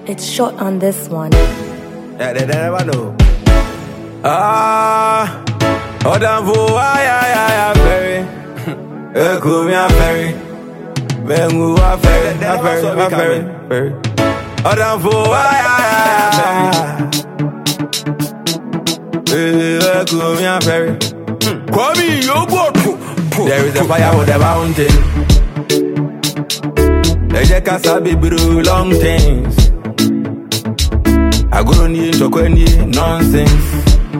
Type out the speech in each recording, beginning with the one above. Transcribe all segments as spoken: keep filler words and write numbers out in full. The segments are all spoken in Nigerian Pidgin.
It's short on this one. Yeah, they never know. Ah, oh, damn, for why I am very. Eh, cool, me, I'm very. Men who are very, I'm very, I'm very, very. Oh, damn, for why I am very. Eh, cool, me, I'm very. Kwame, you go. There is a fire on the mountain. They just can't be through long things. I go need to go need nonsense.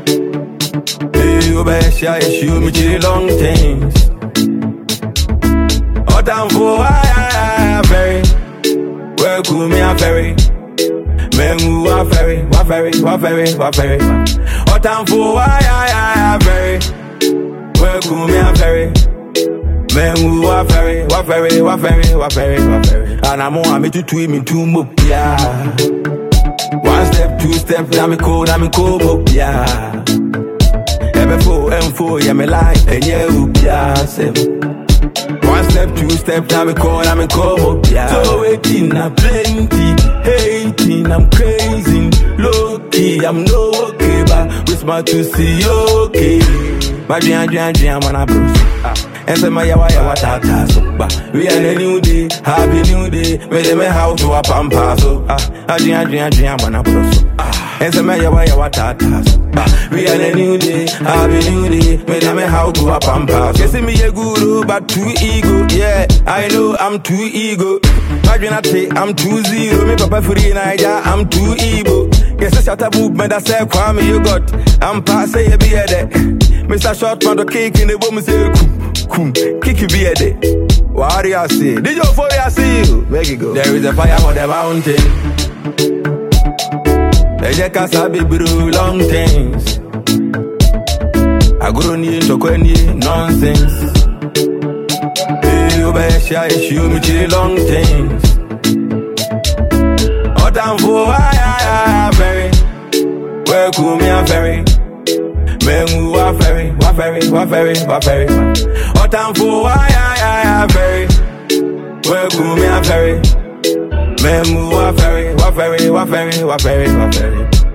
You better share issue me to long things. Oh, damn for why I am very. Where could me a ferry? Men who are ferry, what ferry, what ferry, what ferry. Oh, damn for why I am very. Where could me a ferry? Men who are ferry, what ferry, what ferry, what ferry, what ferry. And I'm on me to tweet me to move, yeah. One step, two step, now me cold, now me cold, yeah. Every four and four, yeah, me like, and yeah, yeah, seven. One step, two step, now me cold, now me cold, yeah. So eighteen, I'm plenty, eighteen, I'm crazy, low key, I'm no okay, but we smart to see okay. My dream, dream, dream, man, I bruise. And say my yawa yawa tata so. But we are a new day, happy new day. Me dem how to a pampa so. Ah, dream, dream, dream, man, I bruise. And say my yawa yawa tata so. But we are a new day, happy new day. Me dem how to a pampa so. You see me a guru, but too ego. Yeah, I know I'm too ego. My dream, I say I'm too zero. Me papa free Naija, I'm too ego. Yes, I shut up movement, I say, Kwame, you got. I'm passing a beer there. Mister Short man, the cake in the woman say, Kum, kick you beer there. What do you see? Did you for you see you? Make it go. There is a fire on the mountain. They just can't be through long things. I go need to go need nonsense. You better share issue me to long things. Oh, damn for why I am very. Where could me a ferry? Men who are ferry, what ferry, what ferry, what ferry. Oh, damn for why I am very. Where could me a ferry? Men who are ferry, what ferry, what ferry, what ferry, what ferry.